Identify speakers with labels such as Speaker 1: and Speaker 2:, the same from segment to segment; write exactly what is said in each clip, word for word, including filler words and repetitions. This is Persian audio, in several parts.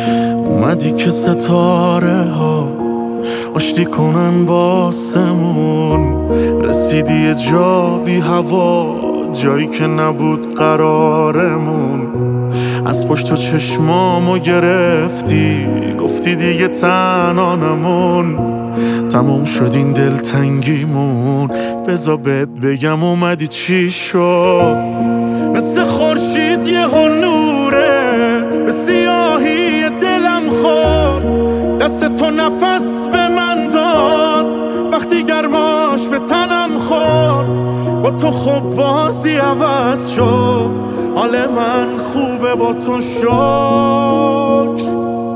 Speaker 1: اومدی که ستاره ها آشتی کنن واسمون، رسیدی یه جا بی هوا، جایی که نبود قرارمون. از پشت تو چشمامو گرفتی، گفتی دیگه تنها نمون. تموم شد این دلتنگیمون، بذار بهت بگم اومدی چی شد. مثل خورشید یه نورت به سیاهی دلم خورد، دست تو نفس به من داد وقتی گرماش به تنم خورد. با تو خب بازی عوض شد، حال من خوبه با تو. شکر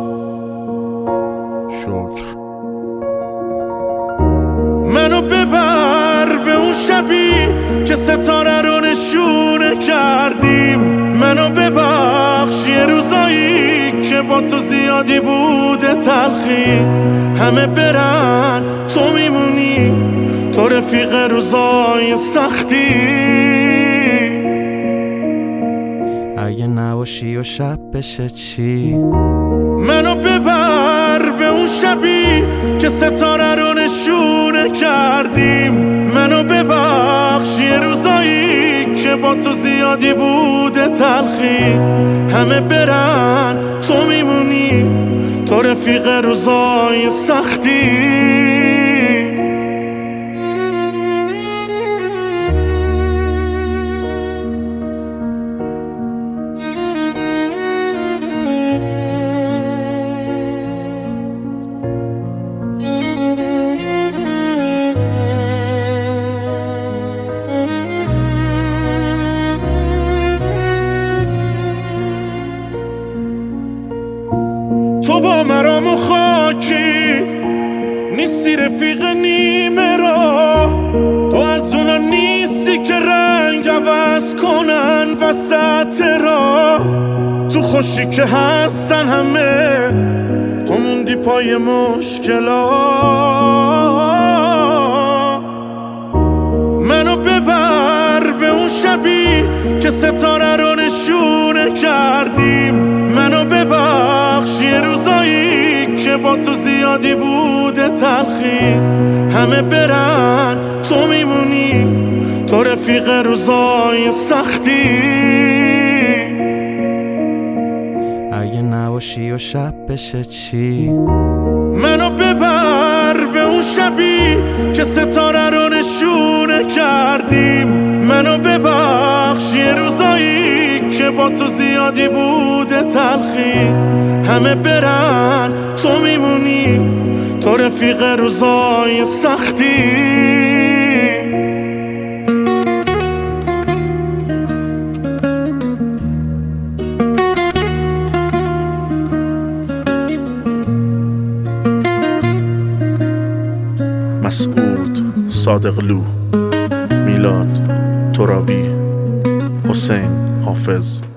Speaker 1: شکر منو ببر به اون شبی که ستاره رو نشونه کردیم. منو ببخش یه روزایی که با تو زیادی بوده تلخی. همه برن تو میمونی، تو رفیق روزای سختی.
Speaker 2: اگه نباشی و شب بشه چی؟
Speaker 1: منو ببر به اون شبی که ستاره رو نشونه کردیم. منو ببخش یه روزایی که با تو زیادی بوده تلخی. همه برن تو میمونی، تو رفیق روزای سختی. تو با مرام و خاکی نیستی، رفیق نیمه راه. تو از اونا نیستی که رنگ عوض کنن وسط راه. تو خوشی که هستن همه، تو موندی پای مشکلات. منو ببر به اون شبی که ستاره رو نشونه کردیم. منو ببخش یه روزایی که با تو زیادی بوده تلخی. همه برن تو میمونی، تو رفیق روزای سختی.
Speaker 2: اگه نباشی و شب بشه چی؟
Speaker 1: منو ببر به اون شبی که ستاره رو نشونه کردیم. منو ببخش یه روزایی که با تو زیادی بوده تلخی. همه برن تو میمونی، تو رفیق روزای سختی. مسعود صادقلو، میلاد ترابی، حسین حافظ.